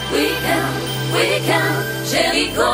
weekend, Jericho.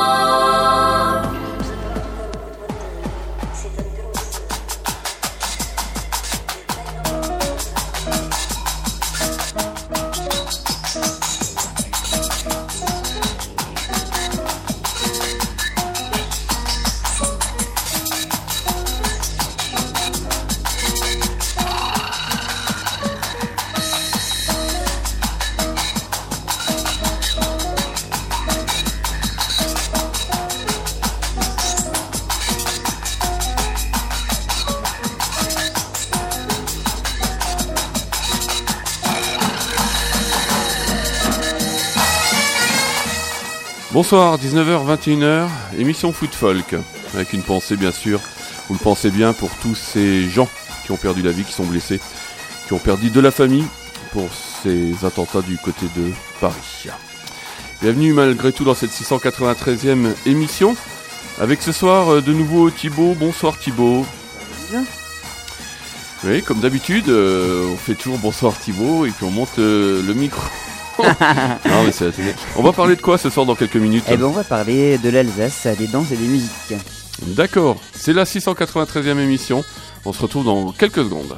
Bonsoir, 19h, 21h, émission Foot Folk, avec une pensée bien sûr, vous le pensez bien, pour tous ces gens qui ont perdu la vie, qui sont blessés, qui ont perdu de la famille pour ces attentats du côté de Paris. Bienvenue malgré tout dans cette 693e émission, avec ce soir de nouveau Thibaut. Bonsoir Thibaut. Bien. Oui, comme d'habitude, on fait toujours bonsoir Thibaut et puis on monte le micro. Non, mais c'est on va parler de quoi ce soir dans quelques minutes? Eh ben on va parler de l'Alsace, des danses et des musiques. D'accord, c'est la 693e émission. On se retrouve dans quelques secondes.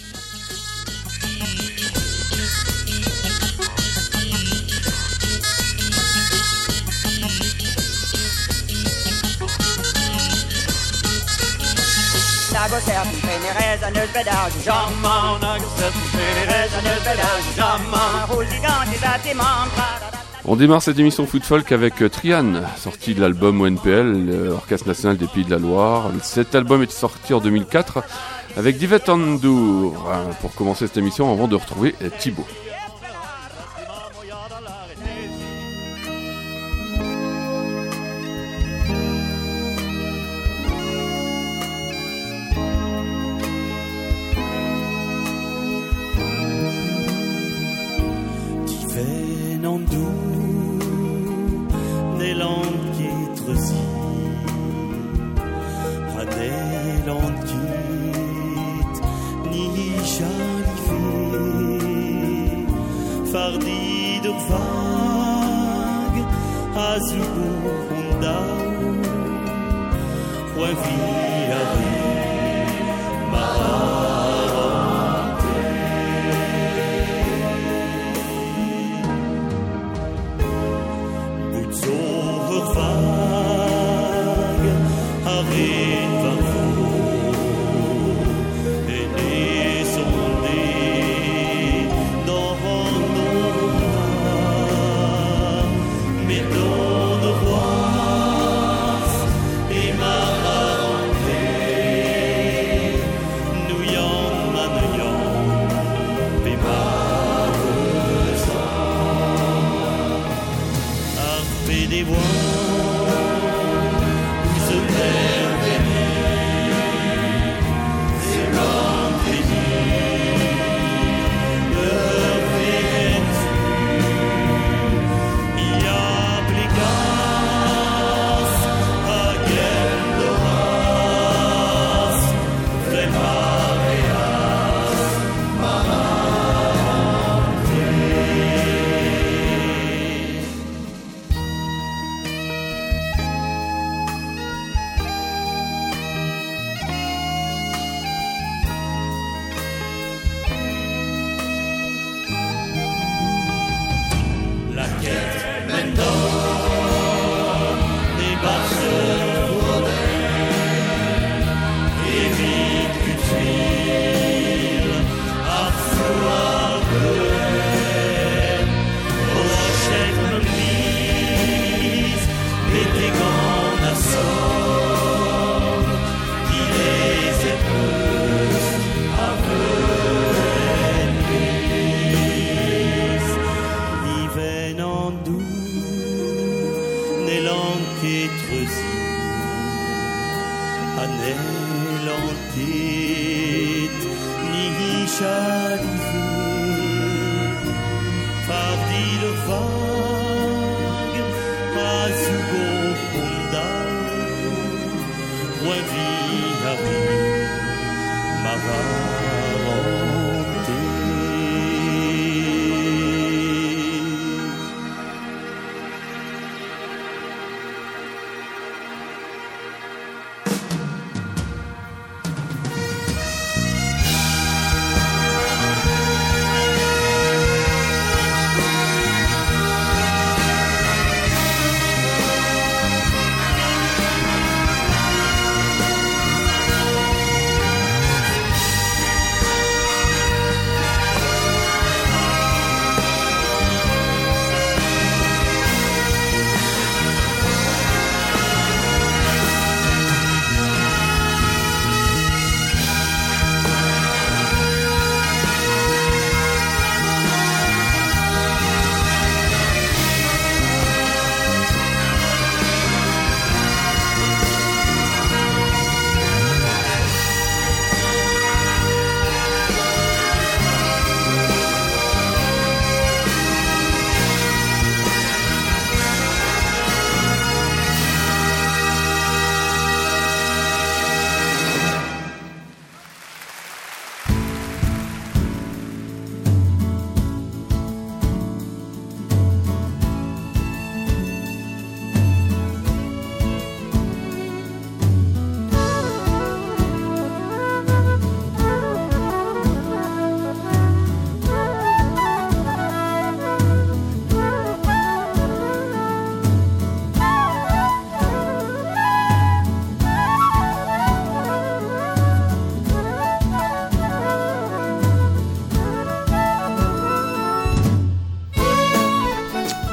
On démarre cette émission Foot Folk avec Trian, sorti de l'album ONPL, Orchestre National des Pays de la Loire. Cet album est sorti en 2004 avec Divet Andour. Pour commencer cette émission, avant de retrouver Thibaut.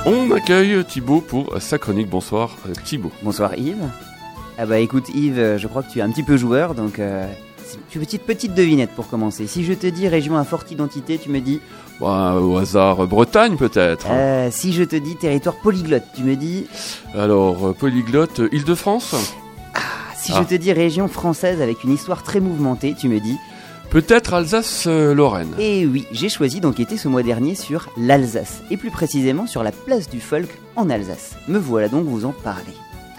On accueille Thibaut pour sa chronique. Bonsoir Thibaut. Bonsoir Yves. Ah bah écoute Yves, je crois que tu es un petit peu joueur, donc petite devinette pour commencer. Si je te dis région à forte identité, tu me dis... Au hasard, Bretagne peut-être. Si je te dis territoire polyglotte, tu me dis... Alors, polyglotte, Île-de-France. Si je te dis région française avec une histoire très mouvementée, tu me dis... Peut-être Alsace-Lorraine. Et oui, j'ai choisi d'enquêter ce mois dernier sur l'Alsace, et plus précisément sur la place du folk en Alsace. Me voilà donc vous en parler.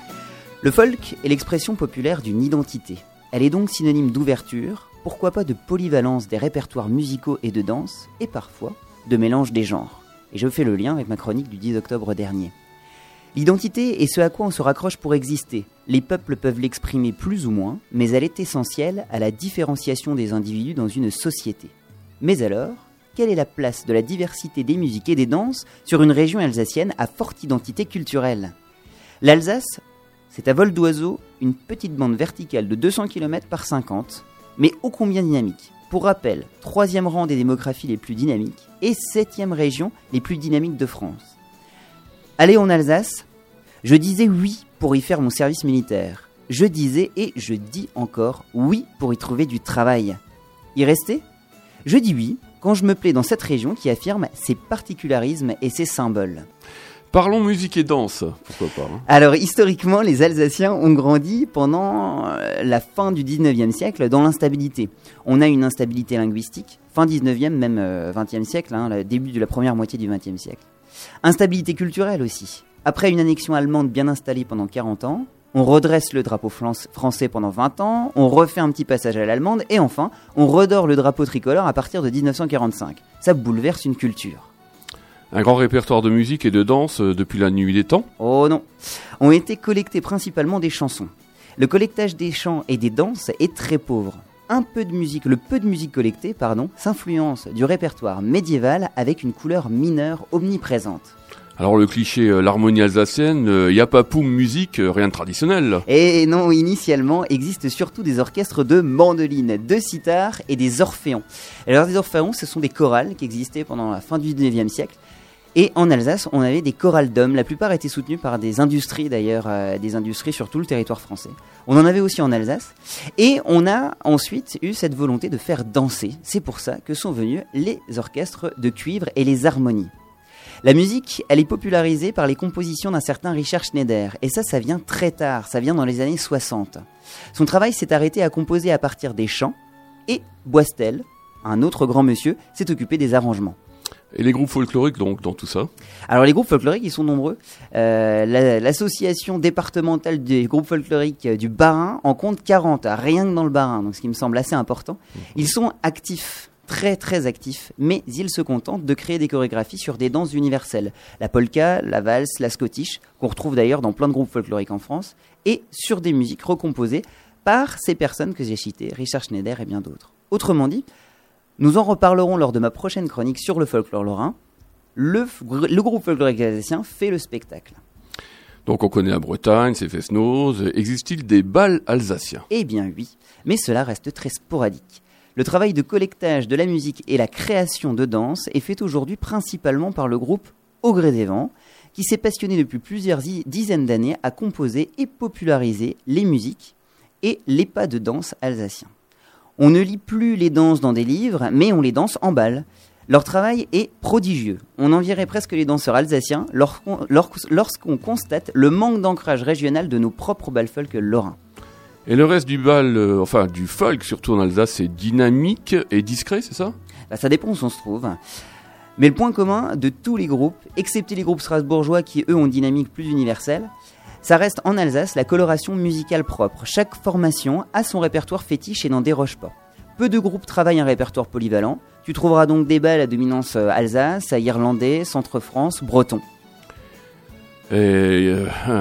Le folk est l'expression populaire d'une identité. Elle est donc synonyme d'ouverture, pourquoi pas de polyvalence des répertoires musicaux et de danse, et parfois de mélange des genres. Et je fais le lien avec ma chronique du 10 octobre dernier. L'identité est ce à quoi on se raccroche pour exister. Les peuples peuvent l'exprimer plus ou moins, mais elle est essentielle à la différenciation des individus dans une société. Mais alors, quelle est la place de la diversité des musiques et des danses sur une région alsacienne à forte identité culturelle ? L'Alsace, c'est à vol d'oiseau une petite bande verticale de 200 km par 50, mais ô combien dynamique. Pour rappel, 3e rang des démographies les plus dynamiques et 7e région les plus dynamiques de France. Aller en Alsace, je disais oui pour y faire mon service militaire. Je disais et je dis encore oui pour y trouver du travail. Y rester ? Je dis oui quand je me plais dans cette région qui affirme ses particularismes et ses symboles. Parlons musique et danse, pourquoi pas. Alors historiquement, les Alsaciens ont grandi pendant la fin du 19e siècle dans l'instabilité. On a une instabilité linguistique, fin 19e, même 20e siècle, le début de la première moitié du 20e siècle. Instabilité culturelle aussi. Après une annexion allemande bien installée pendant 40 ans, on redresse le drapeau français pendant 20 ans, on refait un petit passage à l'allemande, et enfin, on redore le drapeau tricolore à partir de 1945. Ça bouleverse une culture. Un grand répertoire de musique et de danse depuis la nuit des temps ? Oh non. Ont été collectés principalement des chansons. Le collectage des chants et des danses est très pauvre. Le peu de musique collectée, s'influence du répertoire médiéval avec une couleur mineure omniprésente. Alors le cliché, l'harmonie alsacienne, y a pas poum musique, rien de traditionnel. Et non, initialement, existent surtout des orchestres de mandolines, de sitar et des orphéons. Alors des orphéons, ce sont des chorales qui existaient pendant la fin du 19e siècle. Et en Alsace, on avait des chorales d'hommes. La plupart étaient soutenues par des industries d'ailleurs, des industries sur tout le territoire français. On en avait aussi en Alsace. Et on a ensuite eu cette volonté de faire danser. C'est pour ça que sont venus les orchestres de cuivre et les harmonies. La musique, elle est popularisée par les compositions d'un certain Richard Schneider. Et ça vient très tard, ça vient dans les années 60. Son travail s'est arrêté à composer à partir des chants. Et Boistel, un autre grand monsieur, s'est occupé des arrangements. Et les groupes folkloriques, donc, dans tout ça ? Alors, les groupes folkloriques, ils sont nombreux. L'association départementale des groupes folkloriques du Bas-Rhin en compte 40, rien que dans le Bas-Rhin, donc ce qui me semble assez important. Ils sont actifs, très très actifs, mais ils se contentent de créer des chorégraphies sur des danses universelles. La polka, la valse, la scottish, qu'on retrouve d'ailleurs dans plein de groupes folkloriques en France, et sur des musiques recomposées par ces personnes que j'ai citées, Richard Schneider et bien d'autres. Autrement dit, nous en reparlerons lors de ma prochaine chronique sur le folklore lorrain. Le groupe folklorique alsacien fait le spectacle. Donc on connaît la Bretagne, ses fest-noz. Existe-t-il des bals alsaciens ? Eh bien oui, mais cela reste très sporadique. Le travail de collectage de la musique et la création de danse est fait aujourd'hui principalement par le groupe Au Gré des Vents, qui s'est passionné depuis plusieurs dizaines d'années à composer et populariser les musiques et les pas de danse alsaciens. On ne lit plus les danses dans des livres, mais on les danse en bal. Leur travail est prodigieux. On envierait presque les danseurs alsaciens lorsqu'on constate le manque d'ancrage régional de nos propres bals folk lorrains. Et le reste du bal, du folk, surtout en Alsace, c'est dynamique et discret, c'est ça ? Ça dépend où on se trouve. Mais le point commun de tous les groupes, excepté les groupes strasbourgeois qui, eux, ont une dynamique plus universelle, ça reste en Alsace la coloration musicale propre. Chaque formation a son répertoire fétiche et n'en déroge pas. Peu de groupes travaillent un répertoire polyvalent. Tu trouveras donc des bals à dominance Alsace, irlandais, centre-France, breton. Et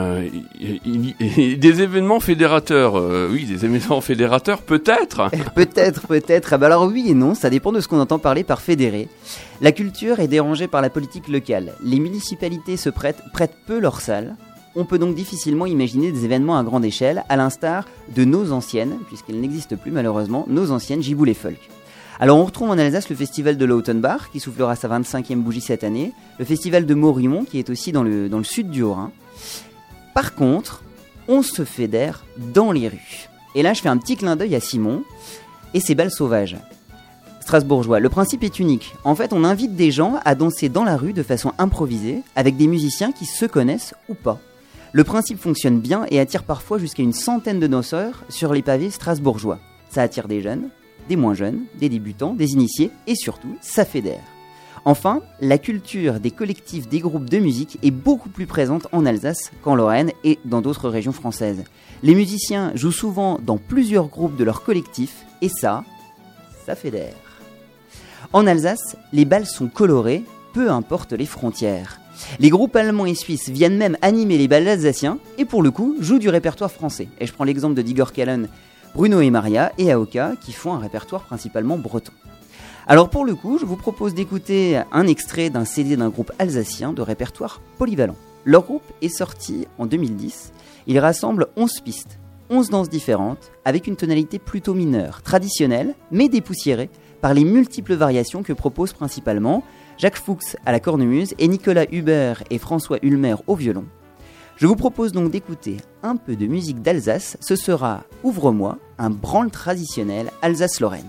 des événements fédérateurs, des événements fédérateurs peut-être. Peut-être. Alors oui et non, ça dépend de ce qu'on entend parler par fédéré. La culture est dérangée par la politique locale. Les municipalités se prêtent peu leurs salles. On peut donc difficilement imaginer des événements à grande échelle, à l'instar de nos anciennes, puisqu'elles n'existent plus malheureusement, nos anciennes giboulées folk. Alors on retrouve en Alsace le festival de Lautenbach qui soufflera sa 25e bougie cette année, le festival de Morimont qui est aussi dans le sud du Haut-Rhin. Par contre, on se fédère dans les rues. Et là je fais un petit clin d'œil à Simon et ses bals sauvages strasbourgeois. Le principe est unique. En fait, on invite des gens à danser dans la rue de façon improvisée avec des musiciens qui se connaissent ou pas. Le principe fonctionne bien et attire parfois jusqu'à une centaine de danseurs sur les pavés strasbourgeois. Ça attire des jeunes, des moins jeunes, des débutants, des initiés et surtout, ça fédère. Enfin, la culture des collectifs, des groupes de musique est beaucoup plus présente en Alsace qu'en Lorraine et dans d'autres régions françaises. Les musiciens jouent souvent dans plusieurs groupes de leur collectif et ça fédère. En Alsace, les bals sont colorés, peu importe les frontières. Les groupes allemands et suisses viennent même animer les bals alsaciens et pour le coup jouent du répertoire français. Et je prends l'exemple de Digor Kallen, Bruno et Maria et Aoka qui font un répertoire principalement breton. Alors pour le coup, je vous propose d'écouter un extrait d'un CD d'un groupe alsacien de répertoire polyvalent. Leur groupe est sorti en 2010. Il rassemble 11 pistes, 11 danses différentes, avec une tonalité plutôt mineure, traditionnelle, mais dépoussiérée par les multiples variations que proposent principalement Jacques Fuchs à la cornemuse et Nicolas Hubert et François Ulmer au violon. Je vous propose donc d'écouter un peu de musique d'Alsace. Ce sera Ouvre-moi, un branle traditionnel Alsace-Lorraine.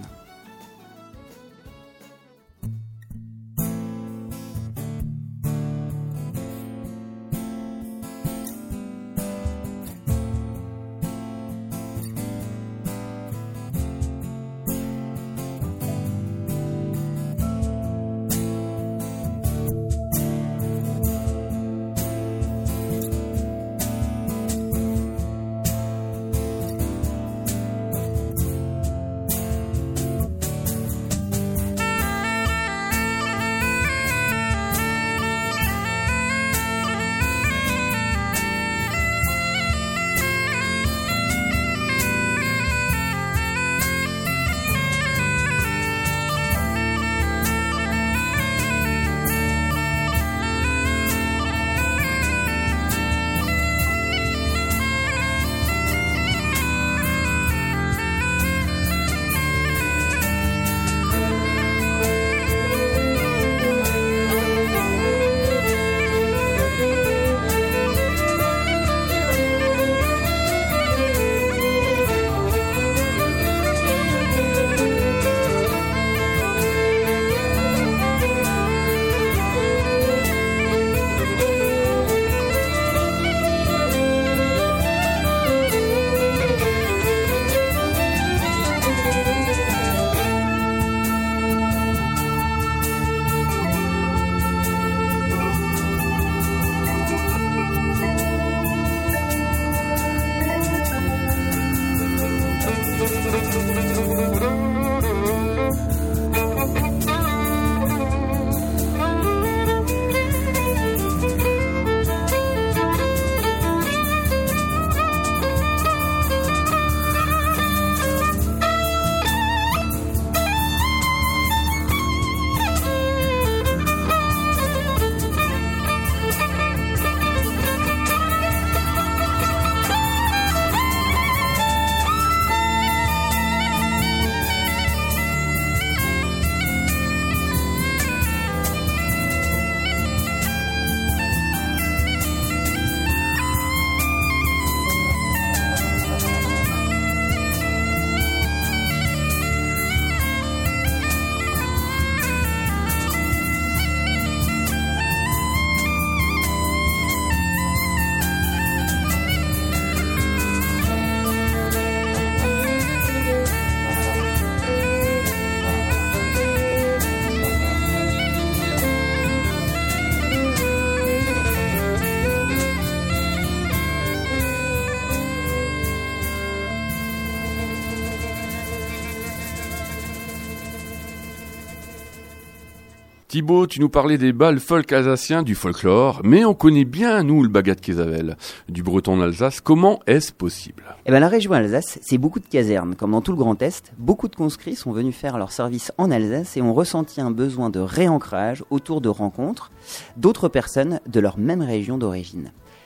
Thibaut, tu nous parlais des bals folk alsaciens, du folklore, mais on connaît bien, nous, le bagat de Kézavel, du breton en Alsace. Comment est-ce possible ? Eh ben, la région Alsace, c'est beaucoup de casernes. Comme dans tout le Grand Est, beaucoup de conscrits sont venus faire leur service en Alsace et ont ressenti un besoin de réancrage autour de rencontres d'autres personnes de leur même région d'origine.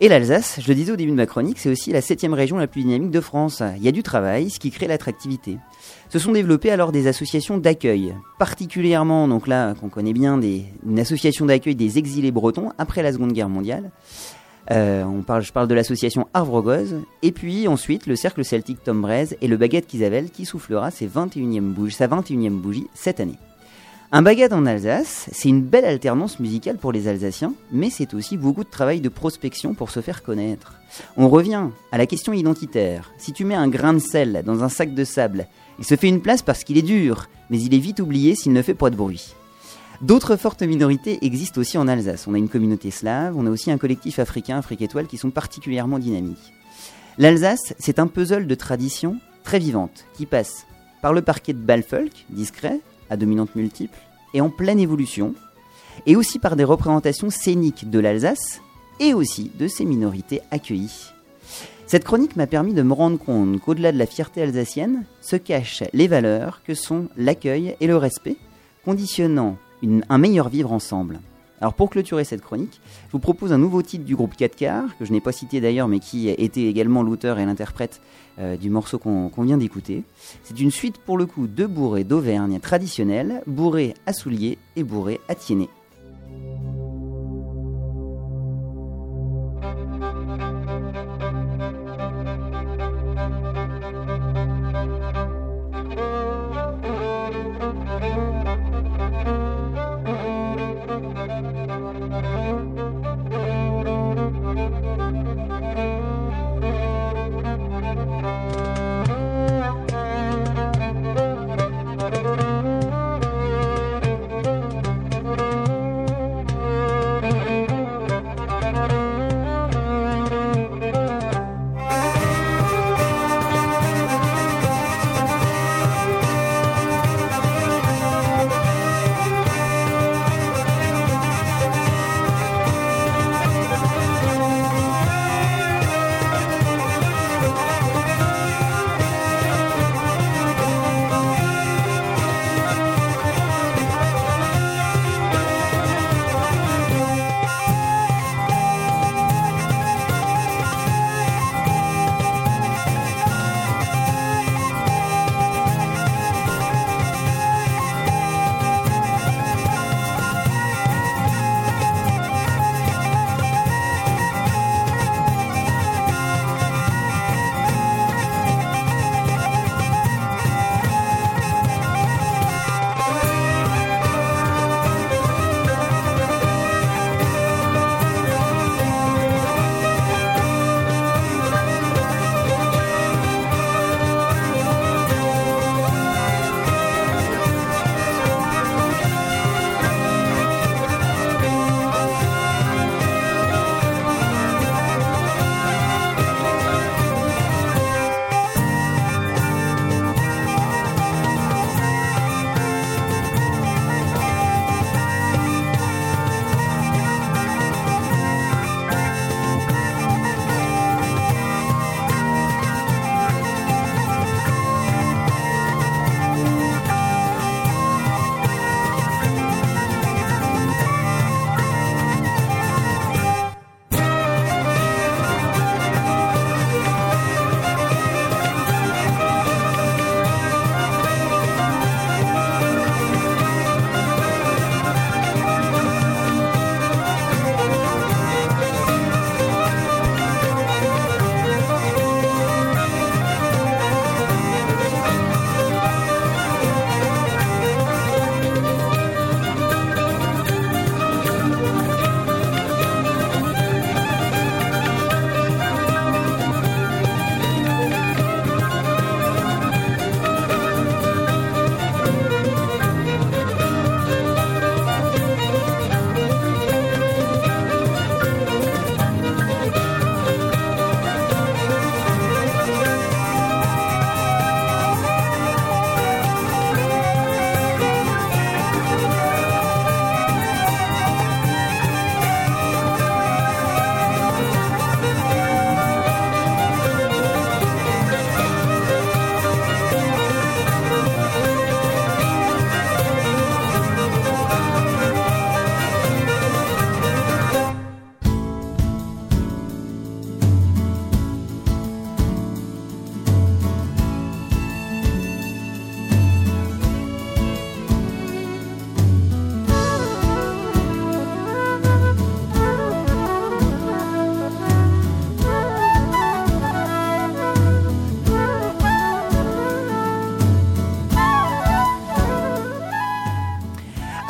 Et l'Alsace, je le disais au début de ma chronique, c'est aussi la 7e région la plus dynamique de France. Il y a du travail, ce qui crée l'attractivité. Se sont développées alors des associations d'accueil, particulièrement, donc là, qu'on connaît bien, une association d'accueil des exilés bretons après la Seconde Guerre mondiale. Je parle de l'association Arvrogoz, et puis ensuite le cercle celtique Tom Braise et le Baguette Kisavel qui soufflera sa 21e bougie cette année. Un baguette en Alsace, c'est une belle alternance musicale pour les Alsaciens, mais c'est aussi beaucoup de travail de prospection pour se faire connaître. On revient à la question identitaire. Si tu mets un grain de sel dans un sac de sable, il se fait une place parce qu'il est dur, mais il est vite oublié s'il ne fait pas de bruit. D'autres fortes minorités existent aussi en Alsace. On a une communauté slave, on a aussi un collectif africain, Afrique Étoile, qui sont particulièrement dynamiques. L'Alsace, c'est un puzzle de traditions très vivantes, qui passe par le parquet de bal folk, discret, à dominante multiple, et en pleine évolution, et aussi par des représentations scéniques de l'Alsace, et aussi de ses minorités accueillies. Cette chronique m'a permis de me rendre compte qu'au-delà de la fierté alsacienne, se cachent les valeurs que sont l'accueil et le respect, conditionnant un meilleur vivre ensemble. Alors pour clôturer cette chronique, je vous propose un nouveau titre du groupe 4 quarts, que je n'ai pas cité d'ailleurs, mais qui était également l'auteur et l'interprète du morceau qu'on vient d'écouter. C'est une suite pour le coup de bourrées d'Auvergne traditionnelles, bourrées à souliers et bourrées à tiennet.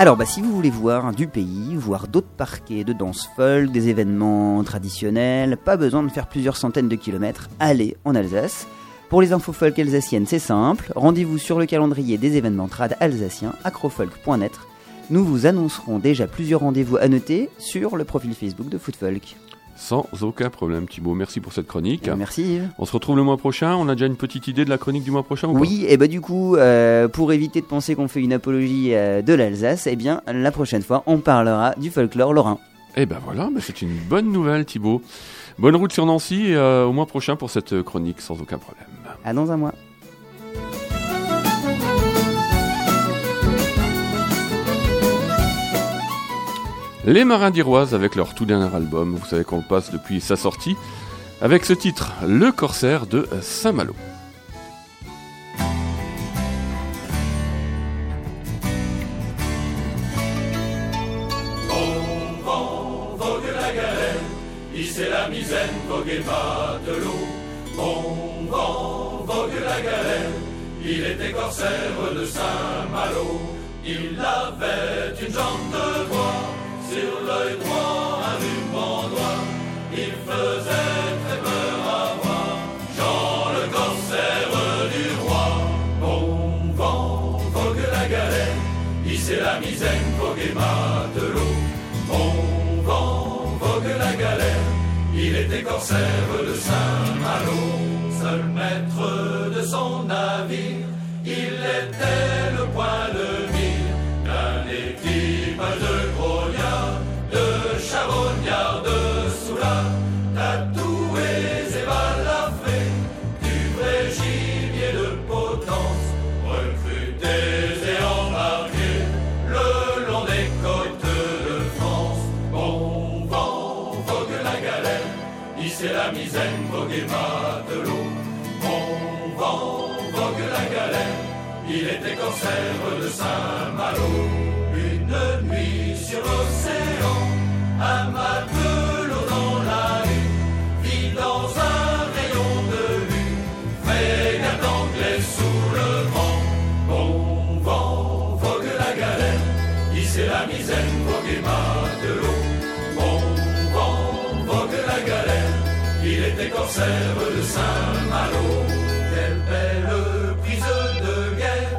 Alors, si vous voulez voir du pays, voir d'autres parquets de danse folk, des événements traditionnels, pas besoin de faire plusieurs centaines de kilomètres, allez en Alsace. Pour les infos folk alsaciennes, c'est simple, rendez-vous sur le calendrier des événements trad alsaciens, acrofolk.net. Nous vous annoncerons déjà plusieurs rendez-vous à noter sur le profil Facebook de Footfolk. Sans aucun problème, Thibaut. Merci pour cette chronique. Merci Yves. On se retrouve le mois prochain. On a déjà une petite idée de la chronique du mois prochain ou Oui, et du coup, pour éviter de penser qu'on fait une apologie de l'Alsace, la prochaine fois, on parlera du folklore lorrain. Voilà, c'est une bonne nouvelle, Thibaut. Bonne route sur Nancy et au mois prochain pour cette chronique, sans aucun problème. À dans un mois. Les Marins d'Iroise avec leur tout dernier album, vous savez qu'on le passe depuis sa sortie, avec ce titre, Le Corsaire de Saint-Malo. Bon vent, vogue la galère, hissez la misaine, voguez pas de l'eau. Bon vent, vogue la galère, il était corsaire de Saint-Malo. Il avait une jambe de bois, sur l'œil droit un ruban noir, il faisait très peur à voir, Jean le corsaire du roi. Bon vent, vogue la galère, hissez la misaine, voguez matelot. Bon vent, vogue la galère, il était corsaire de Saint-Malo. Seul maître de son navire, il était le point de mire d'un équipage de grognards, de charognards, de soulards, tatoués et balafrés, du vrai gibier de potence, recrutés et embarqués le long des côtes de France. Bon vent, vogue la galère, hissez la misaine, voguez matelot. Bon vent, vogue la galère, il était corsaire de Saint-Malo. Une nuit sur l'océan, un matelot dans la rue vit dans un rayon de lune, frégate anglaise sous le vent. Bon vent, vogue la galère, hissez la misaine, voguez matelot. Bon vent, vogue la galère, il était corsaire de Saint-Malo. Quelle belle prise de guerre,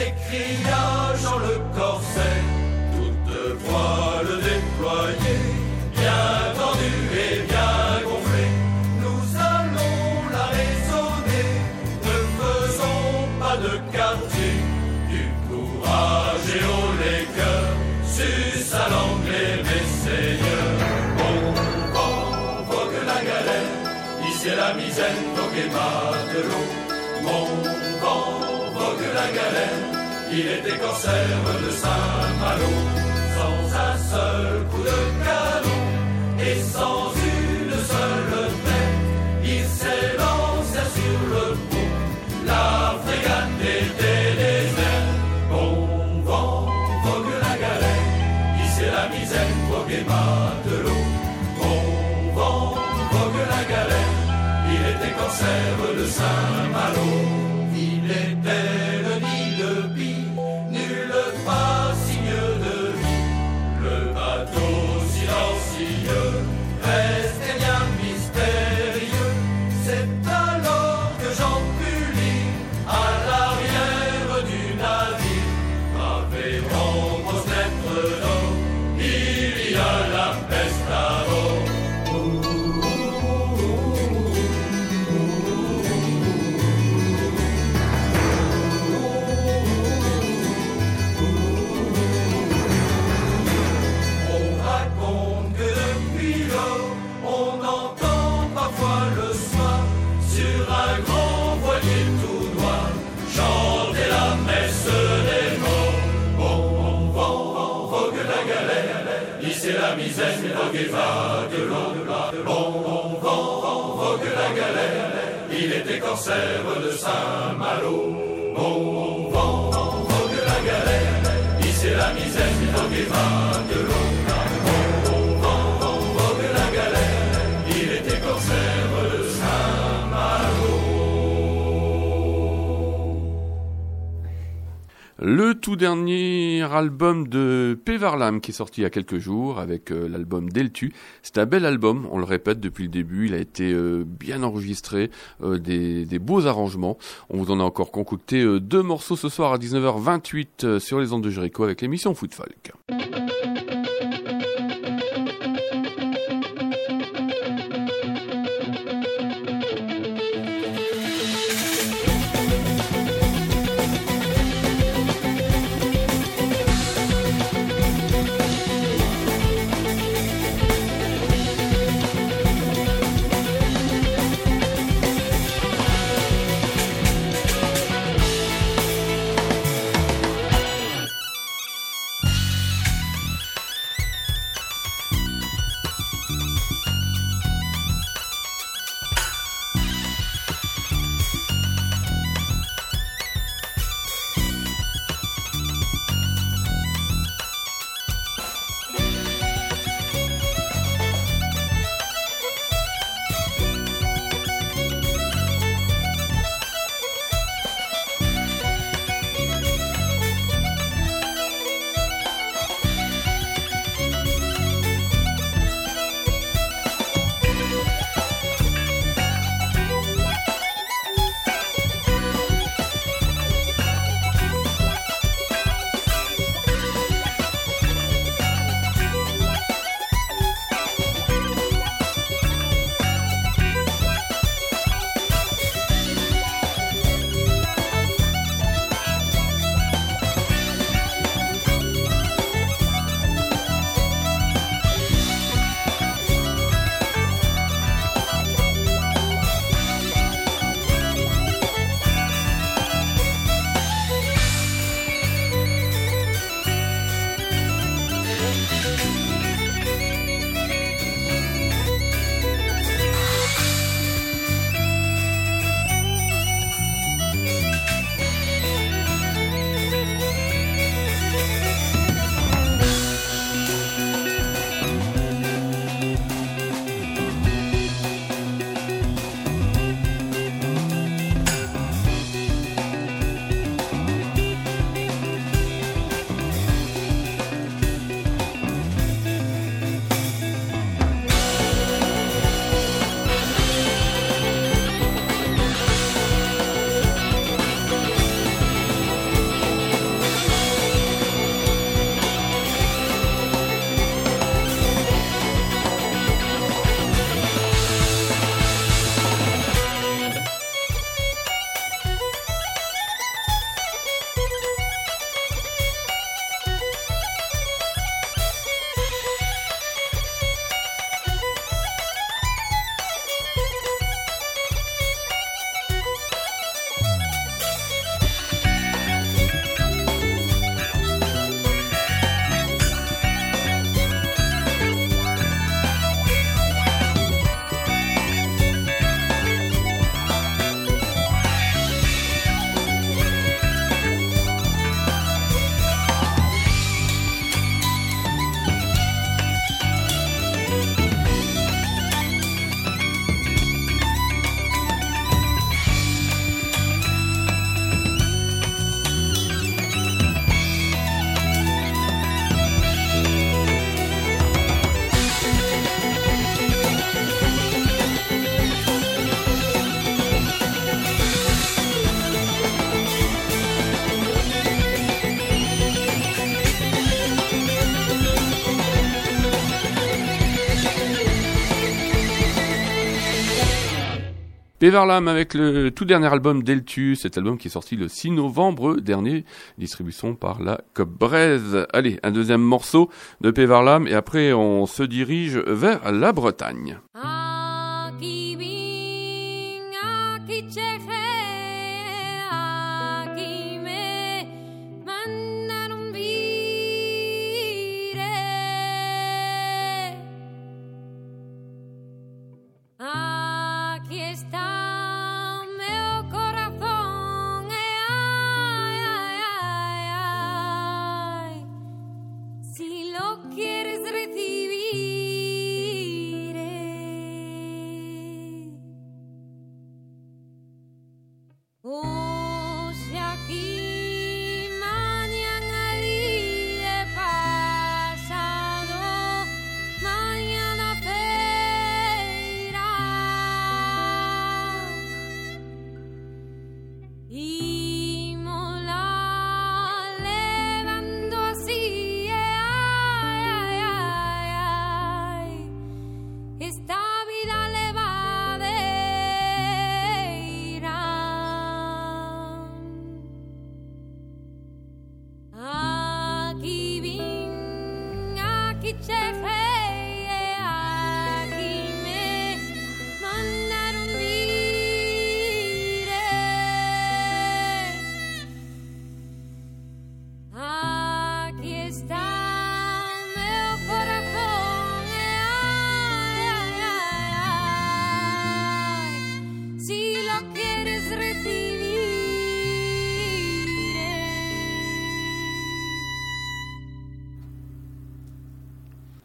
s'écria Jean le corsaire, toute voile déployée, bien tendue et bien gonflée. Nous allons la raisonner, ne faisons pas de quartier, du courage et haut les cœurs, sus à l'anglais mes seigneurs. Bon vent, vogue la galère, hissez la misaine, voguez matelot. Bon vent, vogue la galère, il était corsaire de Saint-Malo. Sans un seul coup de canon et sans une seule tête, il s'élança sur le pont, la frégate était déserte. Bon vent, vogue la galère, hissez la misaine, voguez matelot. Bon vent, vogue la galère, il était corsaire de Saint-Malo. Il était le nid de pie, nul pas signe de vie. Le bateau silencieux restait bien mystérieux. C'est alors que Jean put lire à l'arrière du navire, gravé en grosses lettres d'or, il y a la peste à bord. Hissez la misaine, voguez matelot. Bon vent, vogue la galère, il était corsaire de Saint-Malo. Bon vent, vogue la galère, hissez la misaine, voguez matelot. Bon vent, vogue la galère, il était corsaire de Saint-Malo. Le tout dernier album de P. Varlam qui est sorti il y a quelques jours avec l'album Deltu. C'est un bel album, on le répète depuis le début, il a été bien enregistré, des beaux arrangements. On vous en a encore concocté 2 morceaux ce soir à 19h28 sur les ondes de Jericho avec l'émission Foot Folk. P. Varlam avec le tout dernier album Deltu, cet album qui est sorti le 6 novembre dernier, distribution par la Cop Braise. Allez, un deuxième morceau de P. Varlam et après on se dirige vers la Bretagne. Si lo quieres recibir,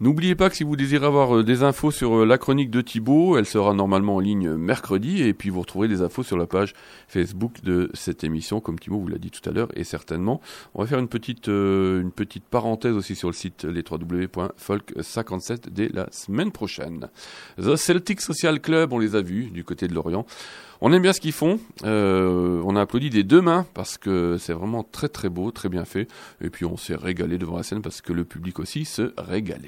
N'oubliez pas que si vous désirez avoir des infos sur la chronique de Thibaut, elle sera normalement en ligne mercredi, et puis vous retrouverez des infos sur la page Facebook de cette émission, comme Thibaut vous l'a dit tout à l'heure, et certainement. On va faire une petite parenthèse aussi sur le site les www.folk57 dès la semaine prochaine. The Celtic Social Club, on les a vus du côté de Lorient. On aime bien ce qu'ils font, on a applaudi des deux mains parce que c'est vraiment très très beau, très bien fait, et puis on s'est régalé devant la scène parce que le public aussi se régalait.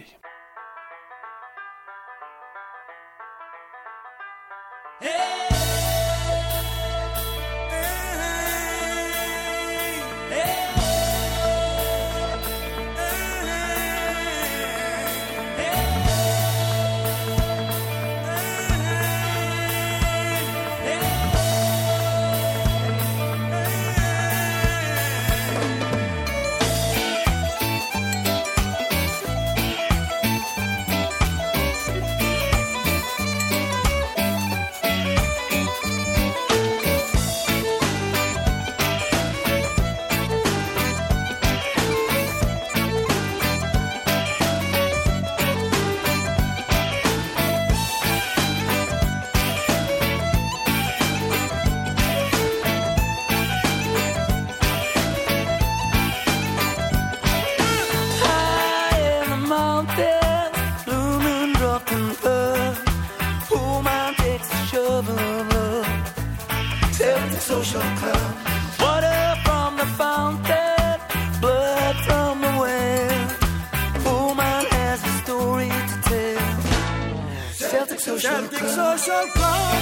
Social club. Water from the fountain, blood from the well. Poor man has a story to tell. Celtic Social Club. Social Club.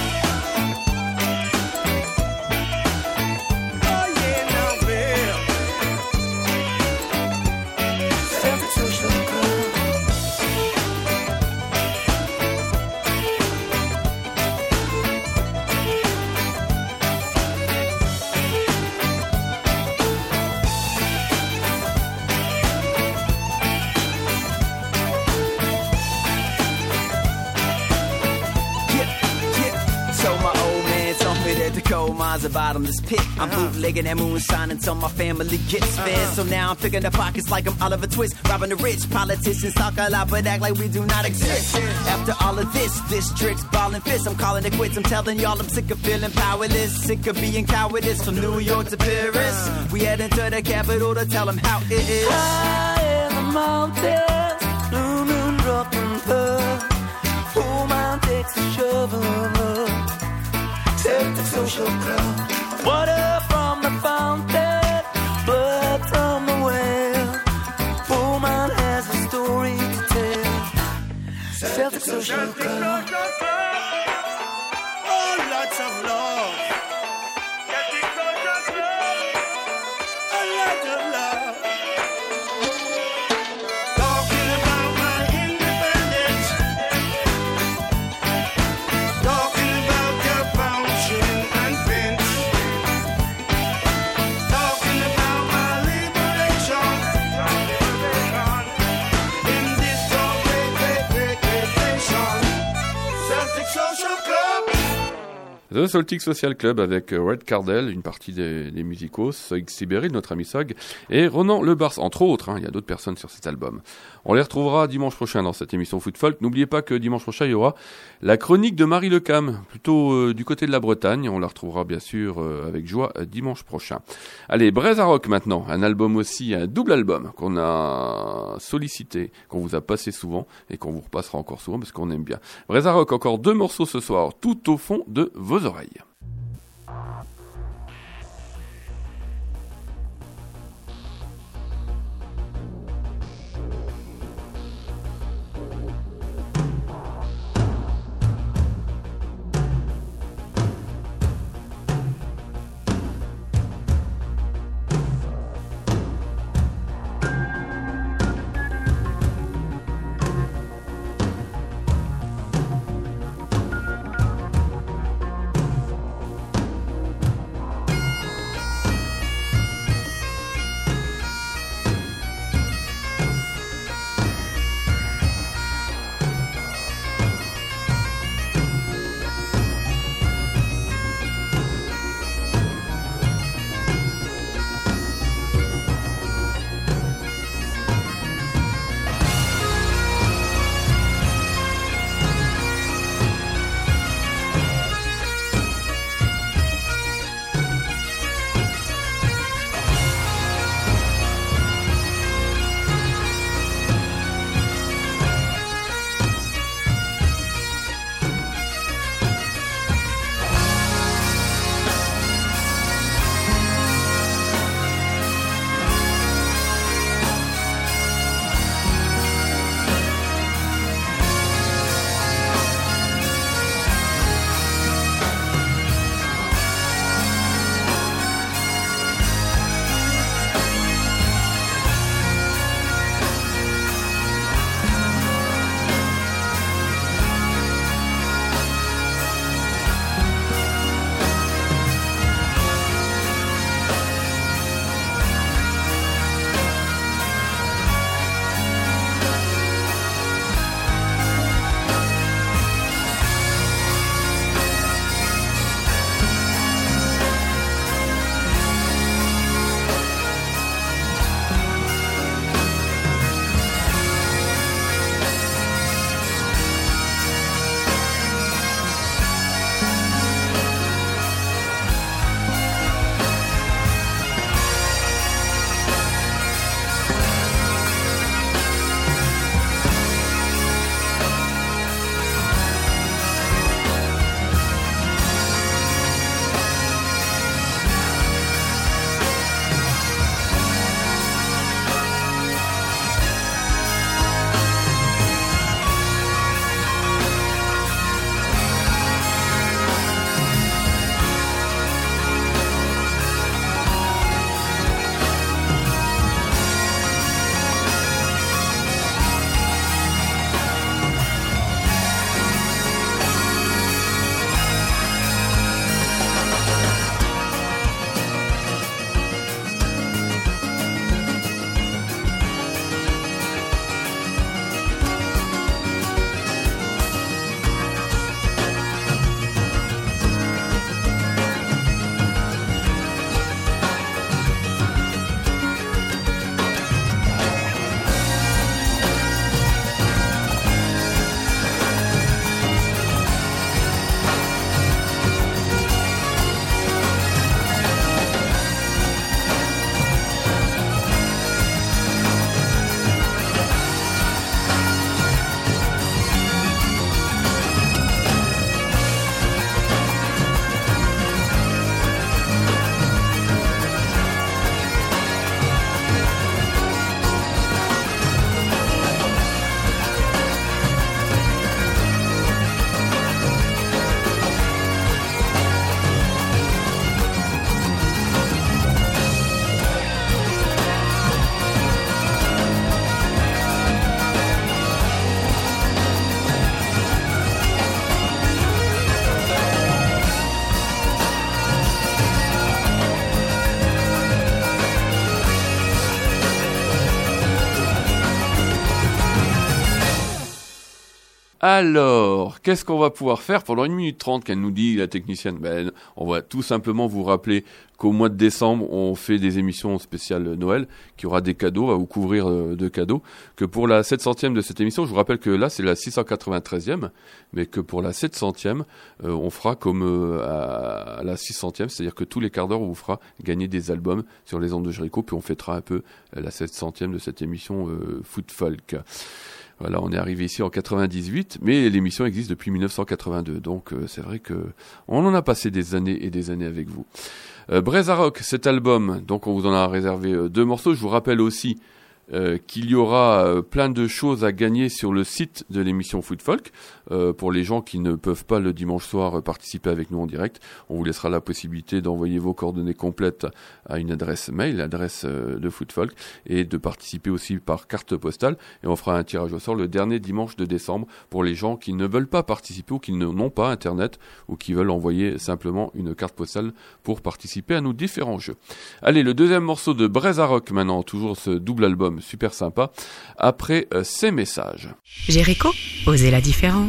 Oh yeah, now Bill. Celtic Social Club. The coal mines, a bottomless pit. I'm bootlegging that moonshine until my family gets fed. So now I'm picking the pockets like I'm Oliver Twist, robbing the rich. Politicians talk a lot but act like we do not exist. After all of this district's balling fists, I'm calling it quits. I'm telling y'all I'm sick of feeling powerless, sick of being cowardice. From New York to Paris, we head into the capital to tell them how it is. High in the mountains, blue moon dropping pearl. Poor man takes a shovel. Celtic Social Club. Water from the fountain, blood from the well. Poor man has a story to tell. Celtic Social Club. Oh, lots of love. Celtic Social Club. A lot of love. Talking about my independence. Talking about your function and fence. Talking about my liberation. In this great nation. Celtic Social Club. The Celtic Social Club avec Red Cardell, une partie des musicos, Sog Sibéry, notre ami Sog, et Ronan Le Bars, entre autres, il y a d'autres personnes sur cet album. On les retrouvera dimanche prochain dans cette émission Foot Folk. N'oubliez pas que dimanche prochain, il y aura la chronique de Marie Lecam, plutôt du côté de la Bretagne. On la retrouvera bien sûr avec joie dimanche prochain. Allez, Braise à Rock maintenant, un album aussi, un double album qu'on a sollicité, qu'on vous a passé souvent et qu'on vous repassera encore souvent parce qu'on aime bien. Braise à Rock, encore 2 morceaux ce soir, tout au fond de vos oreilles. Alors, qu'est-ce qu'on va pouvoir faire pendant 1 minute 30 qu'elle nous dit, la technicienne? On va tout simplement vous rappeler qu'au mois de décembre, on fait des émissions spéciales Noël, qu'il y aura des cadeaux, on va vous couvrir de cadeaux, que pour la 700e de cette émission, je vous rappelle que là, c'est la 693e, mais que pour la 700e, on fera comme à la 600e, c'est-à-dire que tous les quarts d'heure, on vous fera gagner des albums sur les ondes de Jericho, puis on fêtera un peu la 700e de cette émission Foot Folk. Voilà, on est arrivé ici en 98, mais l'émission existe depuis 1982, donc c'est vrai que on en a passé des années et des années avec vous. Breza Rock, cet album, donc on vous en a réservé 2 morceaux. Je vous rappelle aussi qu'il y aura plein de choses à gagner sur le site de l'émission Foot Folk. Pour les gens qui ne peuvent pas le dimanche soir participer avec nous en direct, on vous laissera la possibilité d'envoyer vos coordonnées complètes à une adresse mail, l'adresse de Foot Folk, et de participer aussi par carte postale. Et on fera un tirage au sort le dernier dimanche de décembre pour les gens qui ne veulent pas participer ou qui n'ont pas internet ou qui veulent envoyer simplement une carte postale pour participer à nos différents jeux. Allez, le deuxième morceau de Breza Rock maintenant, toujours ce double album super sympa, après ces messages. Jericho, osez la différence.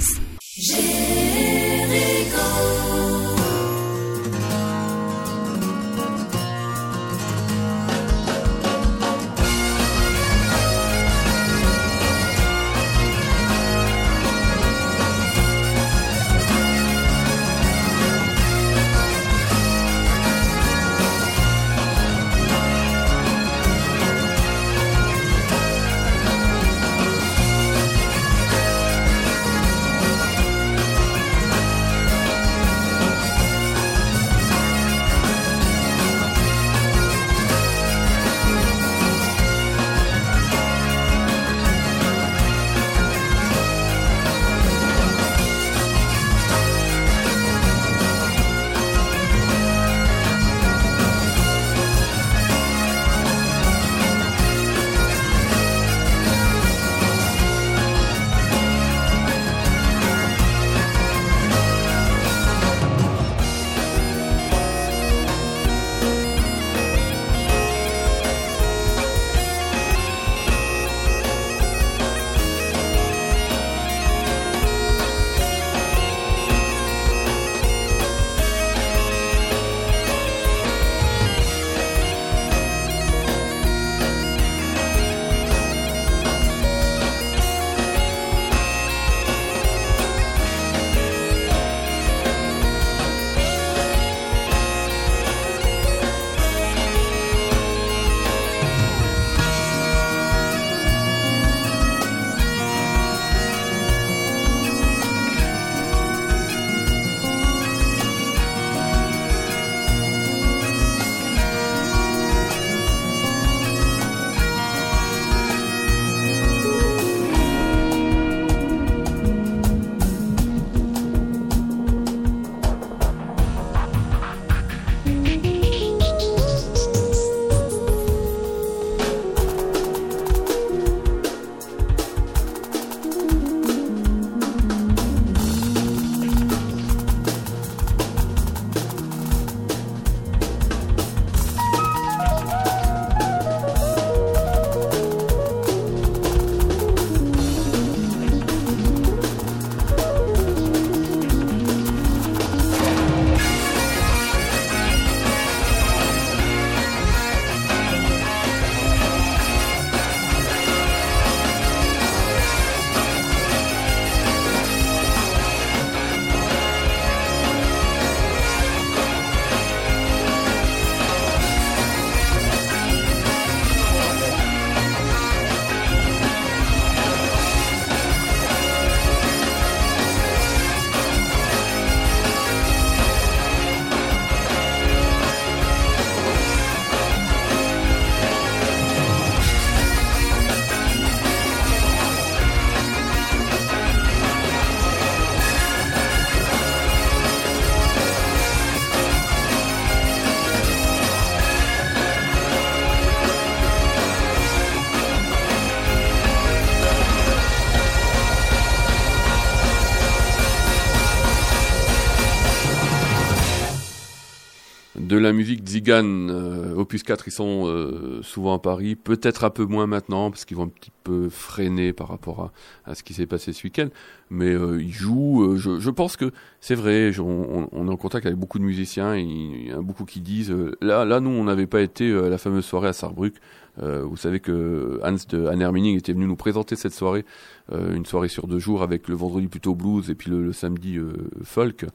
De la musique Tzigan, Opus 4, ils sont souvent à Paris, peut-être un peu moins maintenant, parce qu'ils vont un petit peu freiner par rapport à ce qui s'est passé ce week-end, mais ils jouent, je pense que c'est vrai, on est en contact avec beaucoup de musiciens, et il y en a beaucoup qui disent, là nous on n'avait pas été à la fameuse soirée à Sarrebruck. Vous savez que Hans de Anne Hermining était venu nous présenter cette soirée, une soirée sur 2 jours avec le vendredi plutôt blues et puis le samedi folk.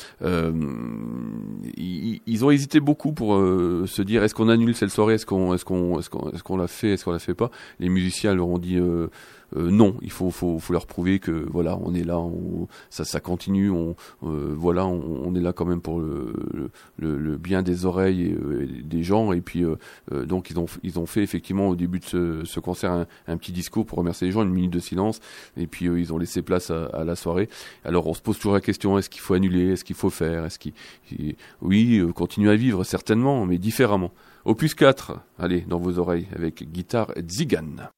Ils ont hésité beaucoup pour se dire est-ce qu'on annule cette soirée, est-ce qu'on la fait, est-ce qu'on la fait pas. Les musiciens leur ont dit non, il faut leur prouver que voilà, on est là, ça continue, on est là quand même pour le bien des oreilles et des gens, et puis donc ils ont fait effectivement au début de ce concert un petit discours pour remercier les gens, 1 minute de silence, et puis ils ont laissé place à la soirée. Alors on se pose toujours la question, est-ce qu'il faut annuler, est-ce qu'il faut faire, oui, continuer à vivre certainement, mais différemment. Opus 4, allez, dans vos oreilles avec guitare Tzigan.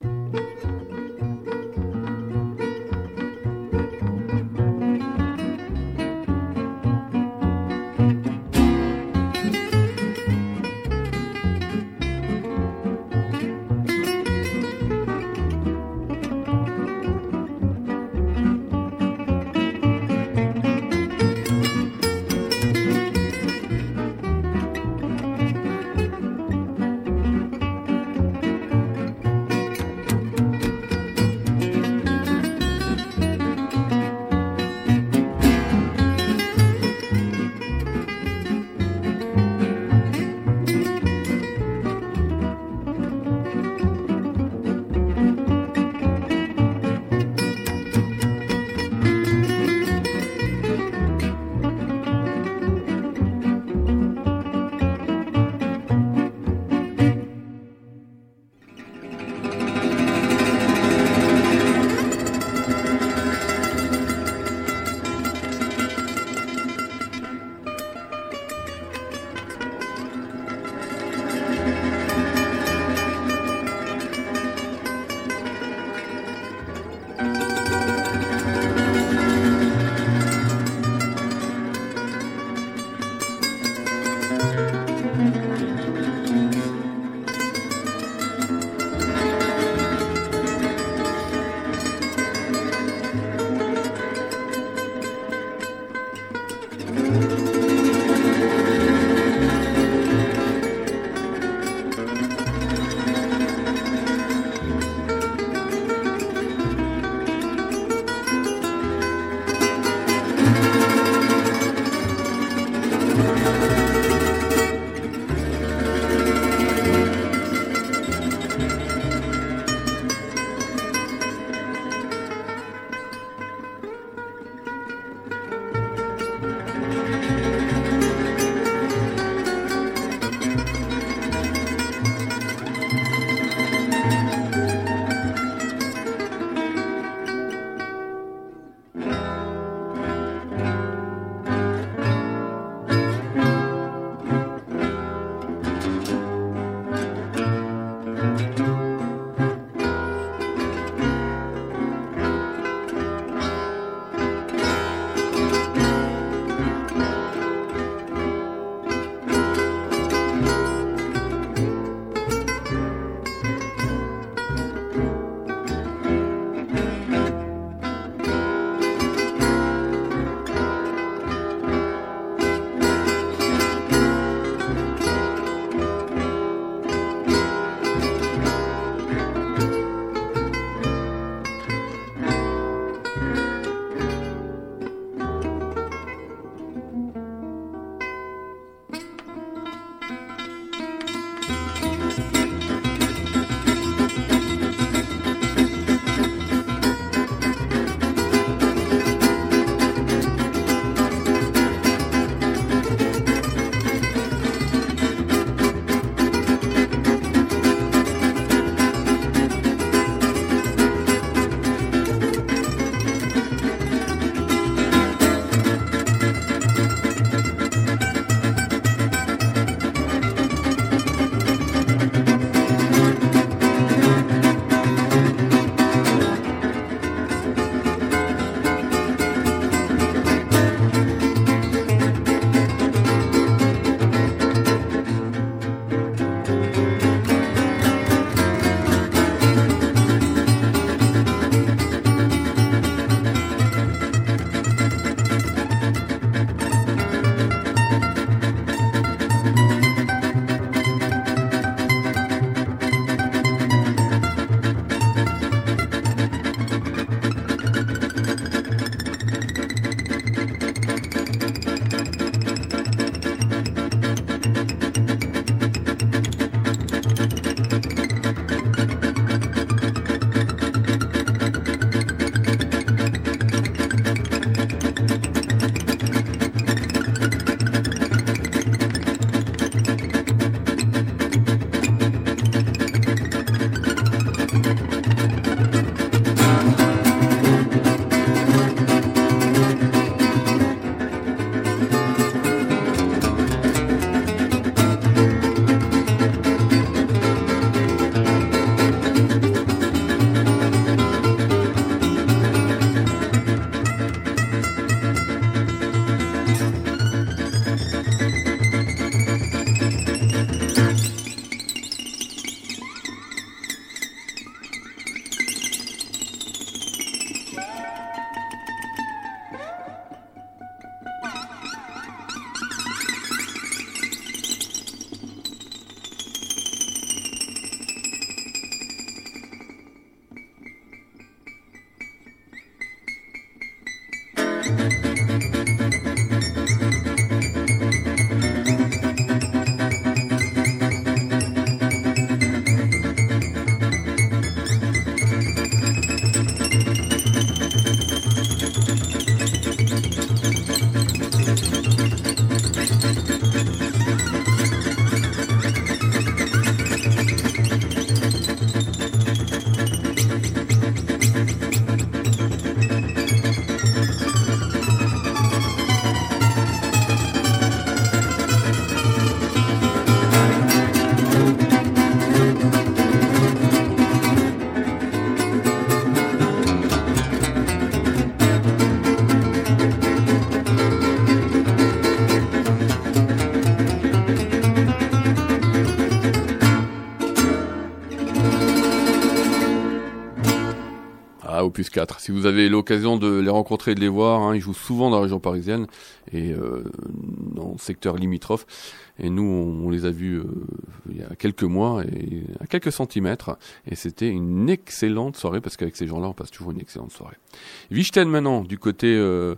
Opus 4. Si vous avez l'occasion de les rencontrer et de les voir, hein, ils jouent souvent dans la région parisienne et dans le secteur limitrophe. Et nous, on les a vus il y a quelques mois et à quelques centimètres. Et c'était une excellente soirée parce qu'avec ces gens-là, on passe toujours une excellente soirée. Wichten maintenant, du côté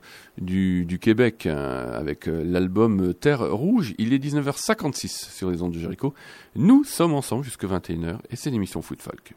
du Québec, avec l'album Terre Rouge. Il est 19h56 sur les ondes de Jericho. Nous sommes ensemble jusqu'à 21h et c'est l'émission Foot Folk.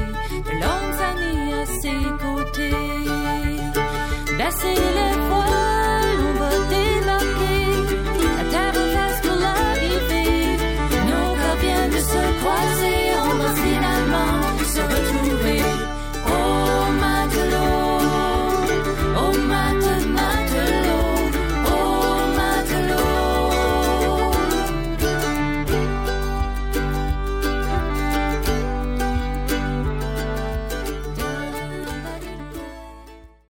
De longues années à ses côtés, baisser les voiles.